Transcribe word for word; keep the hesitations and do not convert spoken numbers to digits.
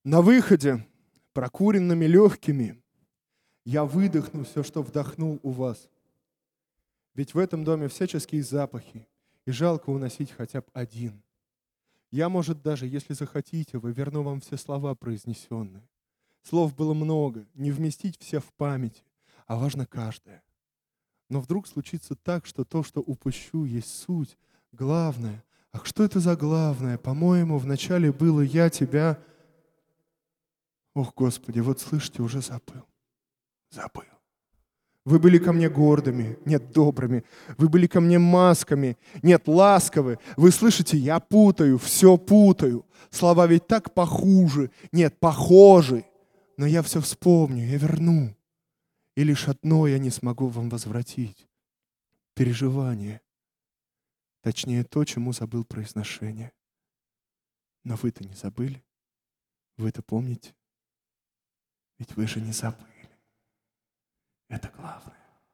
На выходе, прокуренными легкими, я выдохну все, что вдохнул у вас. Ведь в этом доме всяческие запахи, и жалко уносить хотя бы один. Я, может, даже, если захотите, вы верну вам все слова произнесенные. Слов было много, не вместить все в памяти, а важно каждое. Но вдруг случится так, что то, что упущу, есть суть, главное. Ах, что это за главное? По-моему, вначале было я тебя... Ох, Господи, вот слышите, уже забыл. Забыл. Вы были ко мне гордыми, нет, добрыми. Вы были ко мне масками, нет, ласковы. Вы слышите, я путаю, все путаю. Слова ведь так похуже, нет, похожи. Но я все вспомню, я верну. И лишь одно я не смогу вам возвратить. Переживание. Точнее, то, чему забыл произношение. Но вы-то не забыли. Вы-то помните. Ведь вы же не забыли. Это главное.